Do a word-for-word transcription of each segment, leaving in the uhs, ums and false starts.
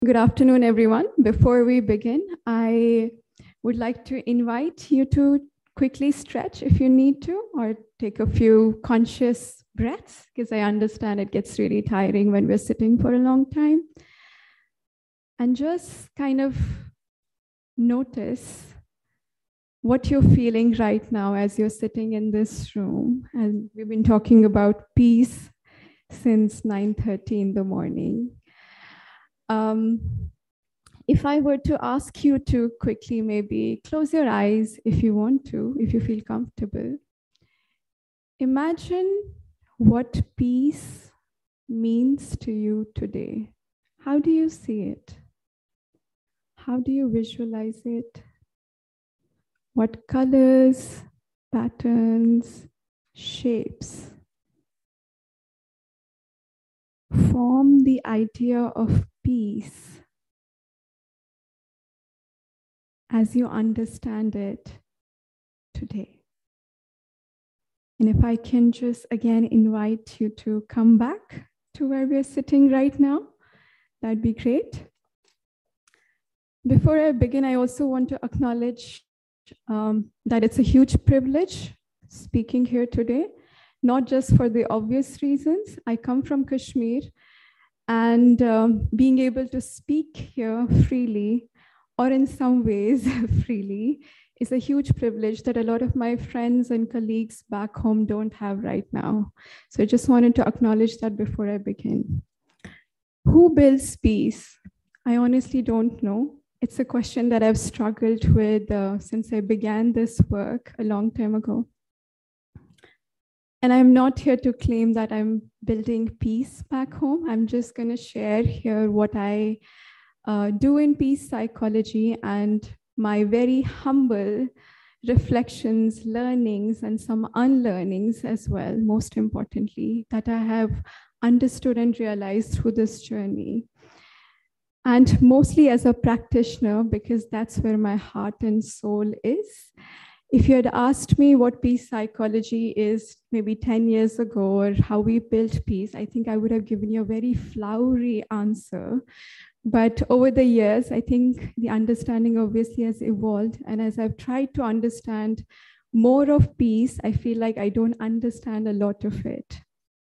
Good afternoon, everyone. Before we begin, I would like to invite you to quickly stretch if you need to, or take a few conscious breaths, because I understand it gets really tiring when we're sitting for a long time. And just kind of notice what you're feeling right now as you're sitting in this room. And we've been talking about peace since nine thirty in the morning. Um, If I were to ask you to quickly maybe close your eyes if you want to, if you feel comfortable, imagine what peace means to you today. How do you see it? How do you visualize it? What colors, patterns, shapes form the idea of peace as you understand it today? And if I can just again invite you to come back to where we're sitting right now, that'd be great. Before I begin, I also want to acknowledge um, that it's a huge privilege speaking here today, not just for the obvious reasons. I come from Kashmir, and um, being able to speak here freely, or in some ways freely, is a huge privilege that a lot of my friends and colleagues back home don't have right now. So I just wanted to acknowledge that before I begin. Who builds peace? I honestly don't know. It's a question that I've struggled with uh, since I began this work a long time ago. And I'm not here to claim that I'm building peace back home. I'm just going to share here what I uh, do in peace psychology and my very humble reflections, learnings, and some unlearnings as well, most importantly, that I have understood and realized through this journey. And mostly as a practitioner, because that's where my heart and soul is. If you had asked me what peace psychology is maybe ten years ago, or how we built peace, I think I would have given you a very flowery answer. But over the years, I think the understanding obviously has evolved. And as I've tried to understand more of peace, I feel like I don't understand a lot of it.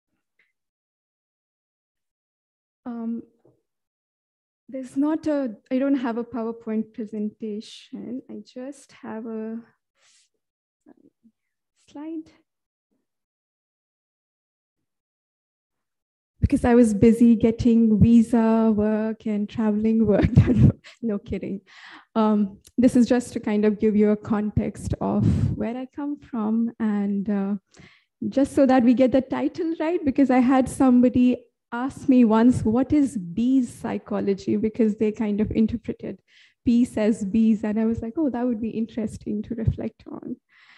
Um, there's not a, I don't have a PowerPoint presentation. I just have a slide. Because I was busy getting visa work and traveling work. No kidding. Um, this is just to kind of give you a context of where I come from, and uh, just so that we get the title right, because I had somebody ask me once, what is bees psychology? Because they kind of interpreted peace as bees. And I was like, oh, that would be interesting to reflect on.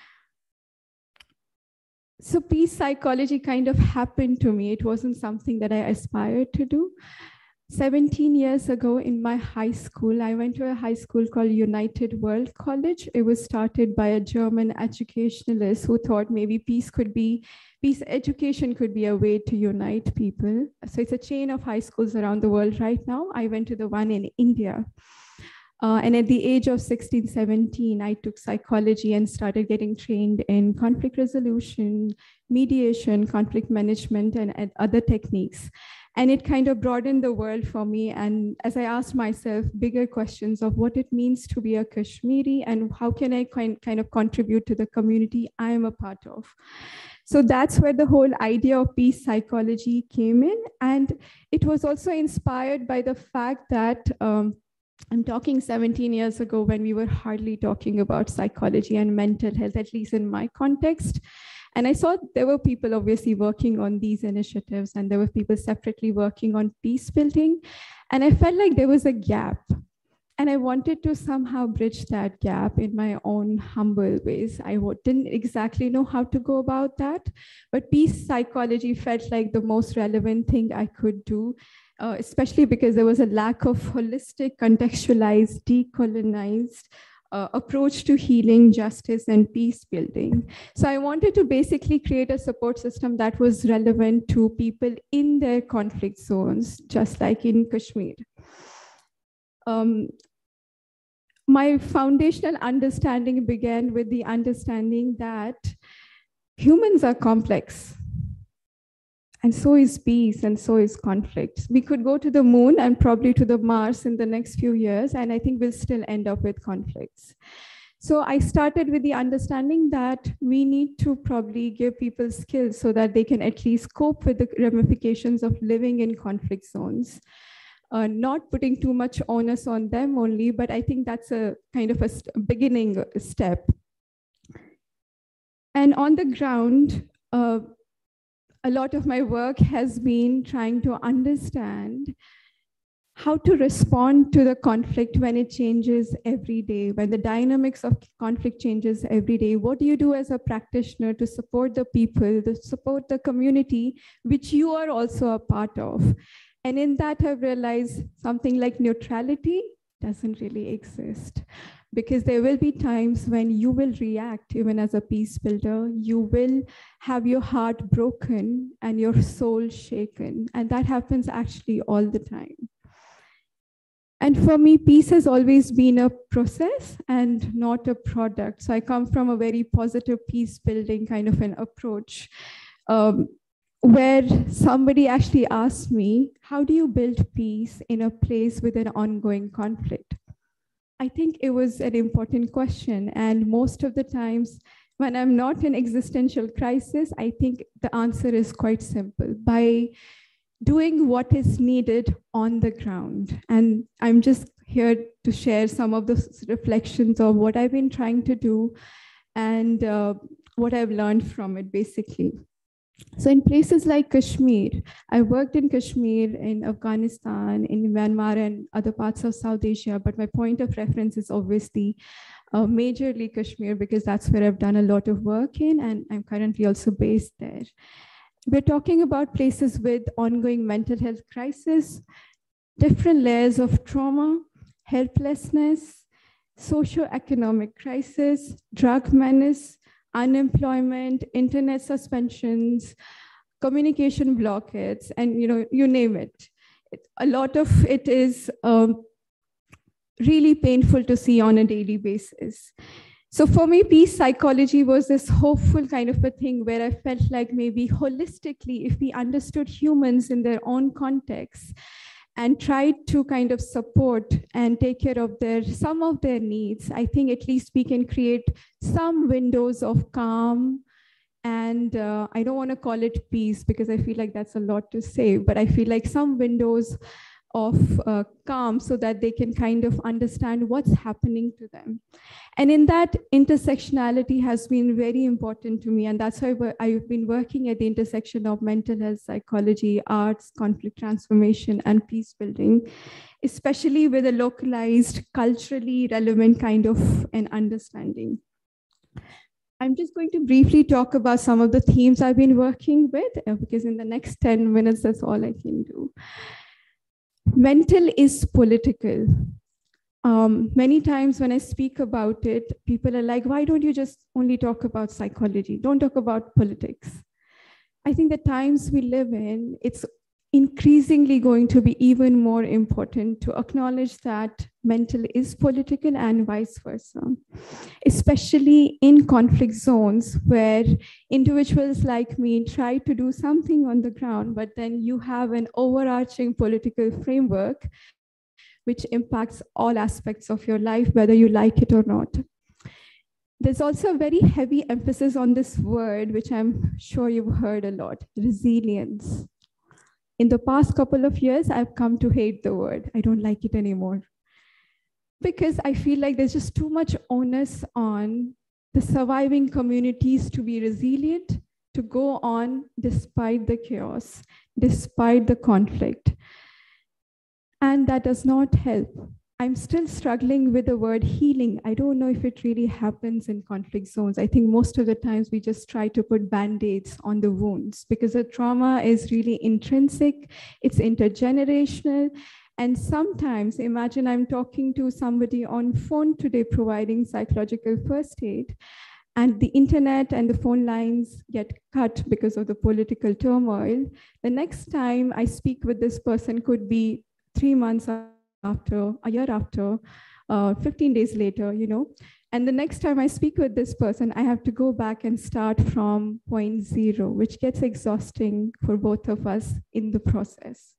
So peace psychology kind of happened to me. It wasn't something that I aspired to do. seventeen years ago in my high school, I went to a high school called United World College. It was started by a German educationalist who thought maybe peace could be, peace education could be a way to unite people. So it's a chain of high schools around the world right now. I went to the one in India. Uh, and at the age of sixteen, seventeen, I took psychology and started getting trained in conflict resolution, mediation, conflict management, and, and other techniques. And it kind of broadened the world for me. And as I asked myself bigger questions of what it means to be a Kashmiri and how can I kind, kind of contribute to the community I am a part of. So that's where the whole idea of peace psychology came in. And it was also inspired by the fact that um, I'm talking seventeen years ago when we were hardly talking about psychology and mental health, at least in my context. And I saw there were people obviously working on these initiatives, and there were people separately working on peace building. And I felt like there was a gap. And I wanted to somehow bridge that gap in my own humble ways. I didn't exactly know how to go about that, but peace psychology felt like the most relevant thing I could do, uh, especially because there was a lack of holistic, contextualized, decolonized uh, approach to healing, justice, and peace building. So I wanted to basically create a support system that was relevant to people in their conflict zones, just like in Kashmir. Um, my foundational understanding began with the understanding that humans are complex. And so is peace, and so is conflict. We could go to the moon and probably to the Mars in the next few years, and I think we'll still end up with conflicts. So I started with the understanding that we need to probably give people skills so that they can at least cope with the ramifications of living in conflict zones. Uh, not putting too much onus on them only, but I think that's a kind of a st- beginning step. And on the ground, uh, a lot of my work has been trying to understand how to respond to the conflict when it changes every day, when the dynamics of conflict changes every day. What do you do as a practitioner to support the people, to support the community, which you are also a part of? And in that, I've realized something like neutrality doesn't really exist, because there will be times when you will react even as a peace builder. You will have your heart broken and your soul shaken. And that happens actually all the time. And for me, peace has always been a process and not a product. So I come from a very positive peace building kind of an approach, um, where somebody actually asked me, how do you build peace in a place with an ongoing conflict? I think it was an important question. And most of the times when I'm not in existential crisis, I think the answer is quite simple: by doing what is needed on the ground. And I'm just here to share some of the reflections of what I've been trying to do and uh, what I've learned from it, basically. So in places like Kashmir, I worked in Kashmir, in Afghanistan, in Myanmar, and other parts of South Asia, but my point of reference is obviously uh, majorly Kashmir, because that's where I've done a lot of work in, and I'm currently also based there. We're talking about places with ongoing mental health crisis, different layers of trauma, helplessness, socio-economic crisis, drug menace, unemployment, internet suspensions, communication blockades, and you know, you name it. it a lot of it is um, really painful to see on a daily basis. So for me, peace psychology was this hopeful kind of a thing where I felt like maybe holistically, if we understood humans in their own context and tried to kind of support and take care of their some of their needs, I think at least we can create some windows of calm. And uh, I don't want to call it peace because I feel like that's a lot to say, but I feel like some windows of uh, calm so that they can kind of understand what's happening to them. And in that, intersectionality has been very important to me. And that's why I've been working at the intersection of mental health, psychology, arts, conflict transformation, and peace building, especially with a localized, culturally relevant kind of an understanding. I'm just going to briefly talk about some of the themes I've been working with, because in the next ten minutes, that's all I can do. Mental is political. Um, many times when I speak about it, people are like, why don't you just only talk about psychology? Don't talk about politics. I think the times we live in, it's increasingly going to be even more important to acknowledge that mental is political and vice versa, especially in conflict zones where individuals like me try to do something on the ground, but then you have an overarching political framework which impacts all aspects of your life, whether you like it or not. There's also a very heavy emphasis on this word, which I'm sure you've heard a lot: resilience. In the past couple of years, I've come to hate the word. I don't like it anymore, because I feel like there's just too much onus on the surviving communities to be resilient, to go on despite the chaos, despite the conflict. And that does not help. I'm still struggling with the word healing. I don't know if it really happens in conflict zones. I think most of the times we just try to put band-aids on the wounds, because the trauma is really intrinsic, it's intergenerational. And sometimes, imagine I'm talking to somebody on phone today providing psychological first aid, and the internet and the phone lines get cut because of the political turmoil. The next time I speak with this person could be three months after, a year after, uh, fifteen days later, you know. And the next time I speak with this person, I have to go back and start from point zero, which gets exhausting for both of us in the process.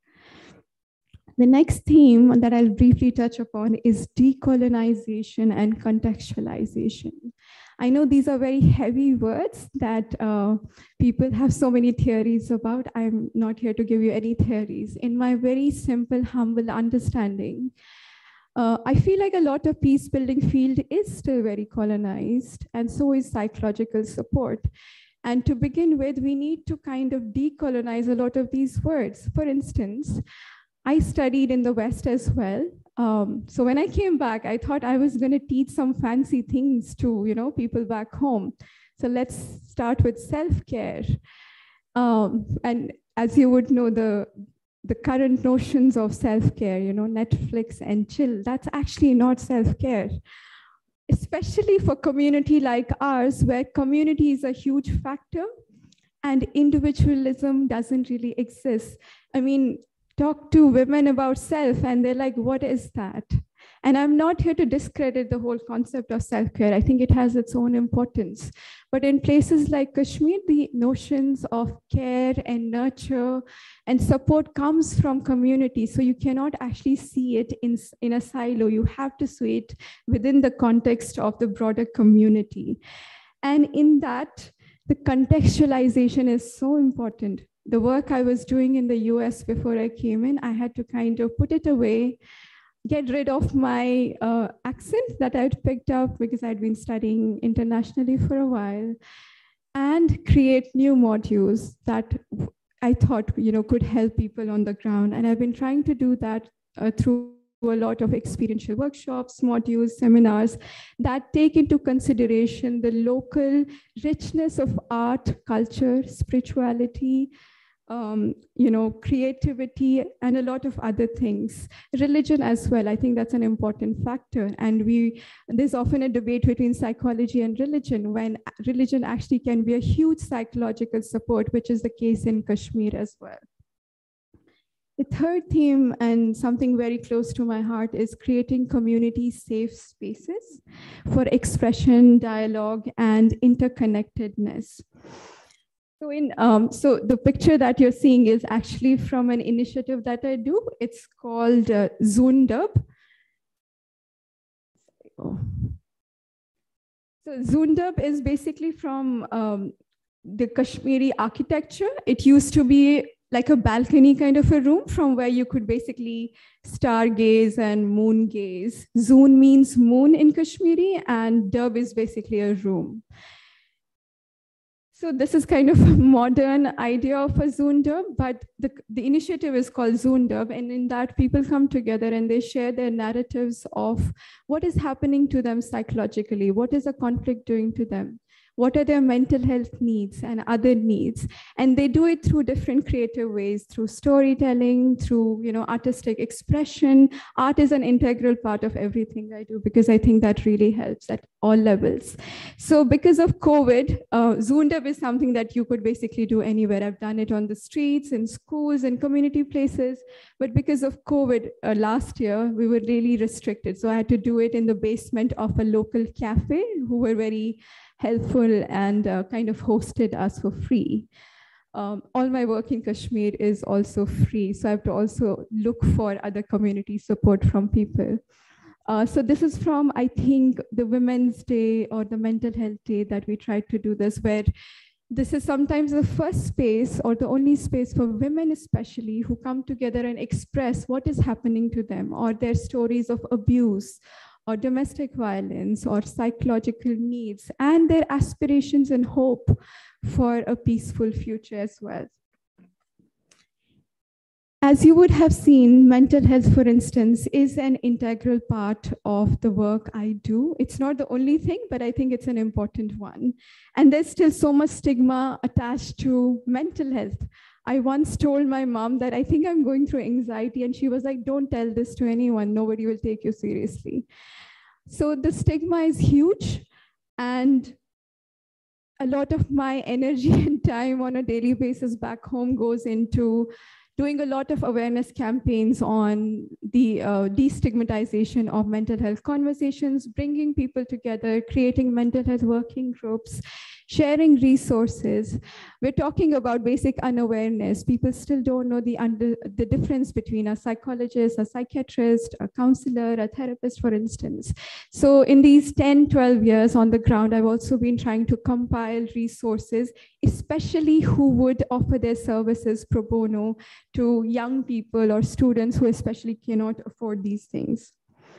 The next theme that I'll briefly touch upon is decolonization and contextualization. I know these are very heavy words that uh, people have so many theories about. I'm not here to give you any theories. In my very simple, humble understanding, uh, I feel like a lot of peace building field is still very colonized, and so is psychological support. And to begin with, we need to kind of decolonize a lot of these words. For instance, I studied in the West as well. Um, so when I came back, I thought I was going to teach some fancy things to, you know, people back home. So let's start with self-care. Um, and as you would know, the, the current notions of self-care, you know, Netflix and chill, that's actually not self-care. Especially for community like ours, where community is a huge factor and individualism doesn't really exist. I mean, talk to women about self and they're like, what is that? And I'm not here to discredit the whole concept of self-care. I think it has its own importance. But in places like Kashmir, the notions of care and nurture and support comes from community. So you cannot actually see it in, in a silo. You have to see it within the context of the broader community. And in that, the contextualization is so important. The work I was doing in the U S before I came in, I had to kind of put it away, get rid of my uh, accent that I'd picked up because I'd been studying internationally for a while, and create new modules that I thought, you know, could help people on the ground. And I've been trying to do that uh, through a lot of experiential workshops, modules, seminars that take into consideration the local richness of art, culture, spirituality, Um, you know, creativity, and a lot of other things. Religion as well, I think that's an important factor. And we, there's often a debate between psychology and religion, when religion actually can be a huge psychological support, which is the case in Kashmir as well. The third theme, and something very close to my heart, is creating community safe spaces for expression, dialogue, and interconnectedness. So, in, um, so the picture that you're seeing is actually from an initiative that I do. It's called uh, Zundub. Oh. So Zundub is basically from um, the Kashmiri architecture. It used to be like a balcony kind of a room from where you could basically stargaze and moon gaze. Zun means moon in Kashmiri, and dub is basically a room. So this is kind of a modern idea of a Zundub, but the, the initiative is called Zundub, and in that people come together and they share their narratives of what is happening to them psychologically, what is a conflict doing to them, what are their mental health needs and other needs. And they do it through different creative ways, through storytelling, through, you know, artistic expression. Art is an integral part of everything I do because I think that really helps at all levels. So because of COVID, uh, Zundub is something that you could basically do anywhere. I've done it on the streets, in schools, in community places. But because of COVID uh, last year, we were really restricted. So I had to do it in the basement of a local cafe who were very helpful and uh, kind of hosted us for free. Um, all my work in Kashmir is also free, so I have to also look for other community support from people. Uh, so this is from, I think, the Women's Day or the Mental Health Day that we tried to do this, where this is sometimes the first space or the only space for women especially who come together and express what is happening to them or their stories of abuse or domestic violence or psychological needs and their aspirations and hope for a peaceful future as well. As you would have seen, mental health, for instance, is an integral part of the work I do. It's not the only thing, but I think it's an important one. And there's still so much stigma attached to mental health. I once told my mom that I think I'm going through anxiety, and she was like, don't tell this to anyone, nobody will take you seriously. So the stigma is huge, and a lot of my energy and time on a daily basis back home goes into doing a lot of awareness campaigns on the uh, destigmatization of mental health conversations, bringing people together, creating mental health working groups, sharing resources. We're talking about basic unawareness. People still don't know the, under, the difference between a psychologist, a psychiatrist, a counselor, a therapist, for instance. So in these ten, twelve years on the ground, I've also been trying to compile resources, especially who would offer their services pro bono to young people or students who especially cannot afford these things.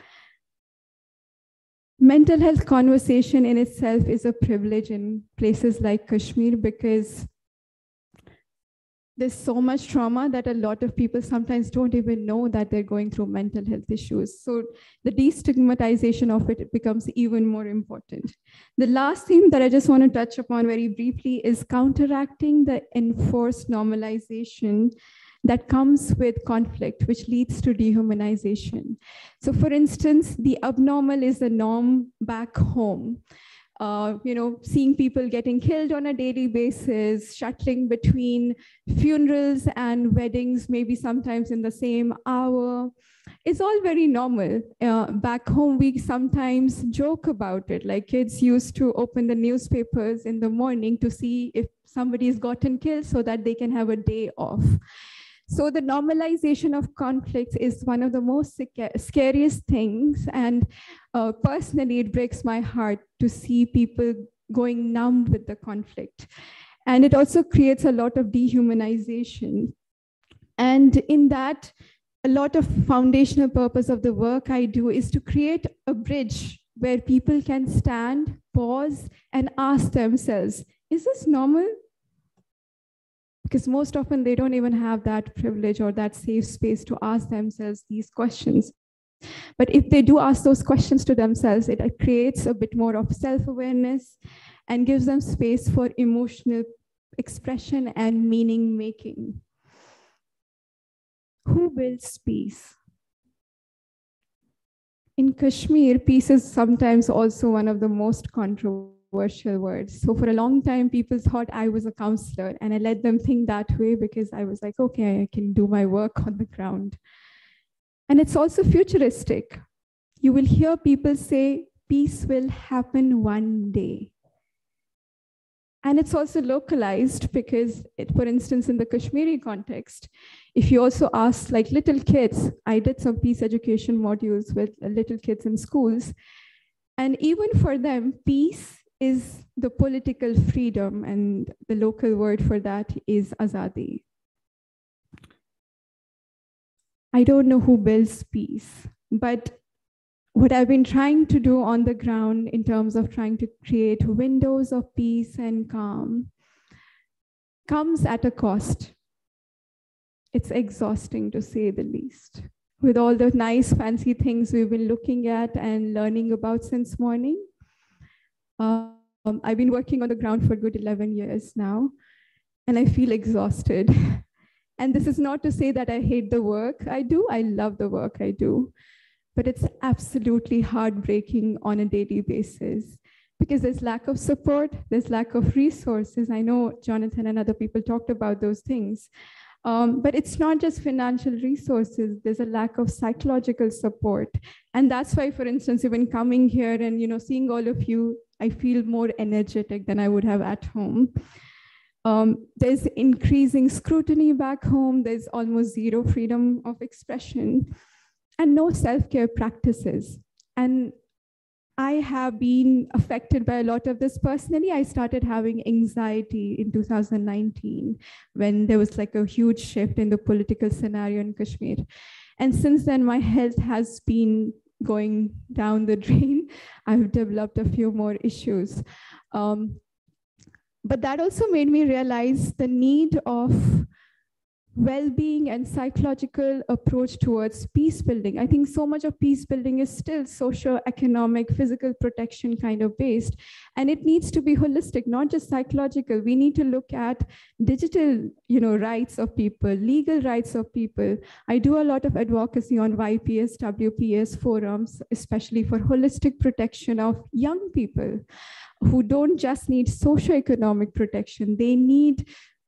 Mental health conversation in itself is a privilege in places like Kashmir because there's so much trauma that a lot of people sometimes don't even know that they're going through mental health issues. So the destigmatization of it becomes even more important. The last theme that I just want to touch upon very briefly is counteracting the enforced normalization that comes with conflict, which leads to dehumanization. So for instance, the abnormal is the norm back home. Uh, you know, seeing people getting killed on a daily basis, shuttling between funerals and weddings, maybe sometimes in the same hour. It's all very normal. Uh, back home, we sometimes joke about it. Like kids used to open the newspapers in the morning to see if somebody's gotten killed so that they can have a day off. So the normalization of conflicts is one of the most scariest things. And uh, personally, it breaks my heart to see people going numb with the conflict. And it also creates a lot of dehumanization. And in that, a lot of foundational purpose of the work I do is to create a bridge where people can stand, pause, and ask themselves, is this normal? Because most often they don't even have that privilege or that safe space to ask themselves these questions. But if they do ask those questions to themselves, it creates a bit more of self-awareness and gives them space for emotional expression and meaning making. Who builds peace? In Kashmir, peace is sometimes also one of the most controversial words. So for a long time, people thought I was a counselor, and I let them think that way because I was like, okay, I can do my work on the ground. And it's also futuristic. You will hear people say, peace will happen one day. And it's also localized because, it, for instance, in the Kashmiri context, if you also ask like little kids, I did some peace education modules with little kids in schools, and even for them, peace is the political freedom, and the local word for that is azadi. I don't know who builds peace, but what I've been trying to do on the ground in terms of trying to create windows of peace and calm comes at a cost. It's exhausting, to say the least. With all the nice fancy things we've been looking at and learning about since morning, um, I've been working on the ground for a good eleven years now, and I feel exhausted. And this is not to say that I hate the work I do. I love the work I do. But it's absolutely heartbreaking on a daily basis because there's lack of support, there's lack of resources. I know Jonathan and other people talked about those things. Um, but it's not just financial resources, there's a lack of psychological support. And that's why, for instance, even coming here and you know, seeing all of you, I feel more energetic than I would have at home. Um, there's increasing scrutiny back home, there's almost zero freedom of expression, and no self-care practices. And I have been affected by a lot of this personally. I started having anxiety in two thousand nineteen when there was like a huge shift in the political scenario in Kashmir. And since then, my health has been going down the drain. I've developed a few more issues. Um, but that also made me realize the need of well-being and psychological approach towards peace building. I think so much of peace building is still socio-economic, physical protection kind of based, and it needs to be holistic, not just psychological. We need to look at digital, you know, rights of people, legal rights of people. I do a lot of advocacy on Y P S, W P S forums, especially for holistic protection of young people who don't just need socio-economic protection, they need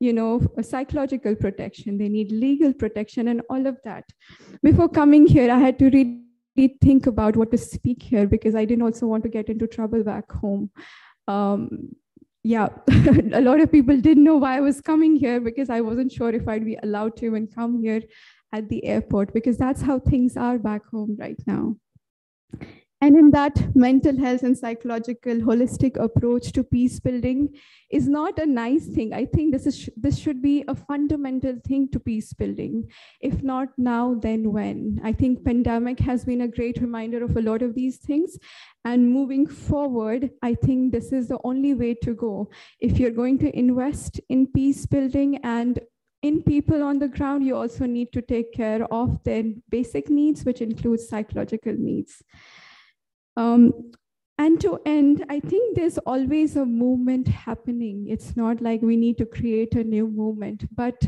you know, psychological protection, they need legal protection and all of that. Before coming here, I had to really think about what to speak here because I didn't also want to get into trouble back home. Um, yeah, a lot of people didn't know why I was coming here because I wasn't sure if I'd be allowed to even come here at the airport, because that's how things are back home right now. And in that, mental health and psychological holistic approach to peace building is not a nice thing. I think this is this should be a fundamental thing to peace building. If not now, then when? I think pandemic has been a great reminder of a lot of these things. And moving forward, I think this is the only way to go. If you're going to invest in peace building and in people on the ground, you also need to take care of their basic needs, which includes psychological needs. Um, and to end, I think there's always a movement happening. It's not like we need to create a new movement, but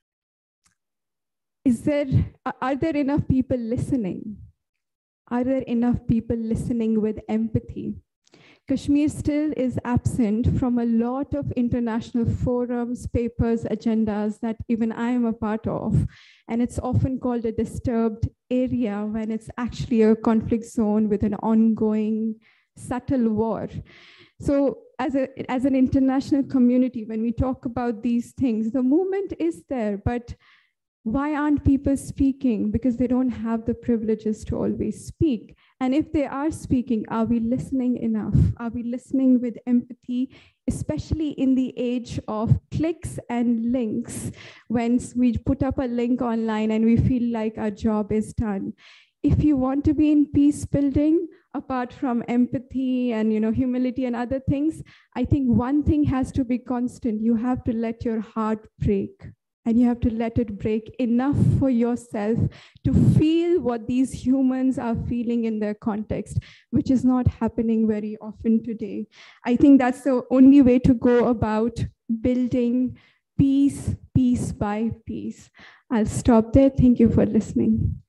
is there, are there enough people listening? Are there enough people listening with empathy? Kashmir still is absent from a lot of international forums, papers, agendas that even I am a part of. And it's often called a disturbed area when it's actually a conflict zone with an ongoing subtle war. So as, a, as an international community, when we talk about these things, the movement is there, but why aren't people speaking? Because they don't have the privileges to always speak. And if they are speaking, are we listening enough? Are we listening with empathy, especially in the age of clicks and links, when we put up a link online and we feel like our job is done? If you want to be in peace building, apart from empathy and you know humility and other things, I think one thing has to be constant. You have to let your heart break. And you have to let it break enough for yourself to feel what these humans are feeling in their context, which is not happening very often today. I think that's the only way to go about building peace, piece by piece. I'll stop there. Thank you for listening.